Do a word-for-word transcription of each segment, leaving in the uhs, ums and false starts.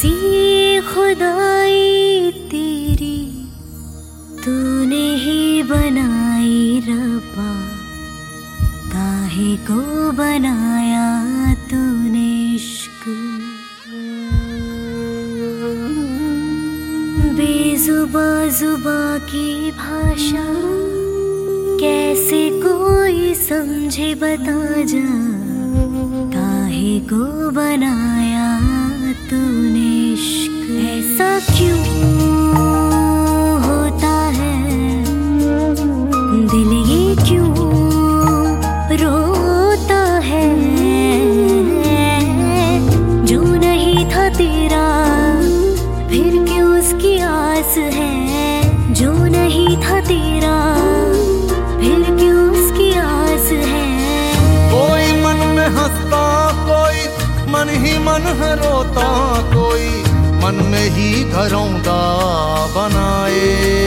कैसी खुदाई तेरी तूने ही बनाई रब्बा, काहे को बनाया तूने इश्क। बेजुबा जुबा की भाषा कैसे कोई समझे बता जा, काहे को बनाया तूने इश्क। ऐसा क्यों होता है दिल, ये क्यों रोता है। जो नहीं था तेरा फिर क्यों उसकी आस है, जो नहीं था तेरा फिर क्यों उसकी आस है। कोई मन में हंसता कोई मन ही मन है रोता, कोई मन में ही घरौंदा बनाए।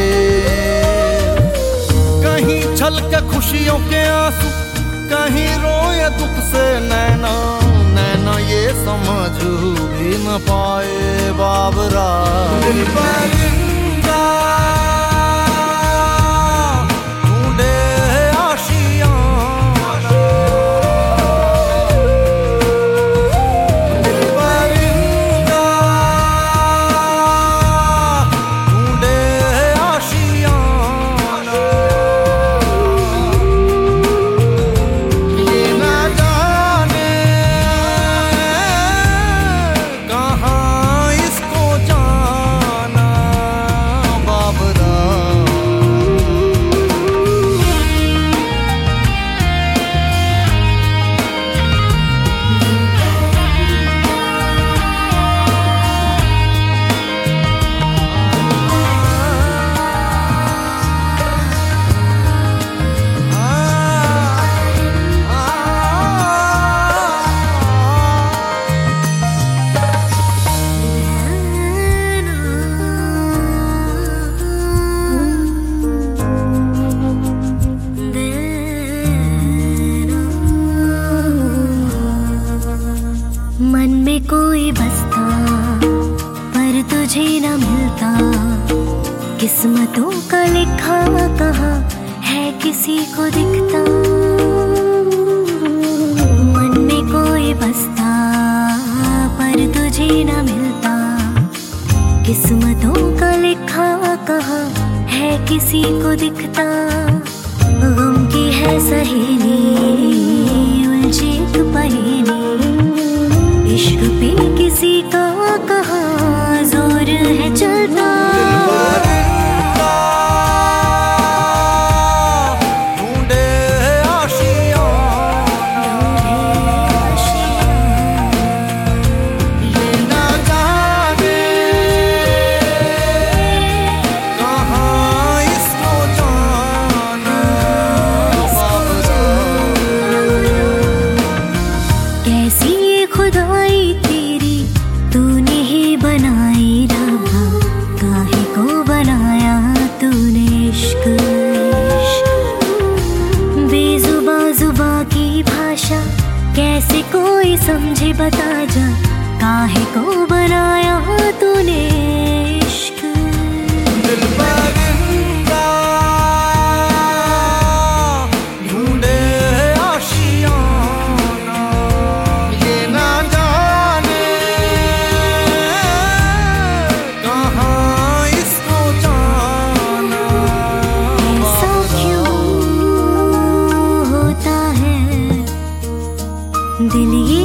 कहीं छलके खुशियों के आंसू, कहीं रोए दुख से नैना। नैना ये समझ भी न पाए बाबरा। दिल परिंदा ढूंढे आशियाना, दिल परिंदा ढूंढे आशियाना। ये न जाने कहाँ इसको जाना बाबरा। मन में कोई बसता पर तुझे न मिलता, किस्मतों का लिखा कहाँ है किसी को दिखता। मन में कोई बसता पर तुझे न मिलता, किस्मतों का लिखा कहाँ है किसी को दिखता। गम की है सहेली उलझी एक पहेली, इश्क पे किसी का कहाँ जोर है चलता। ढूंढे आशियाना, ये न जाने कहाँ इसको जाना बाबरा। कैसी ये खुदाई तेरी तूने ही बनाई रब्बा, काहे को बनाया तूने इश्क। बेजुबा जुबा की भाषा कैसे कोई समझे बता जा, काहे को बनाया तूने इश्क। दिल परिंदा ढूंढे आशियाना, ये न जाने कहाँ इसको जाना ऐसा क्यों होता है दिल, ये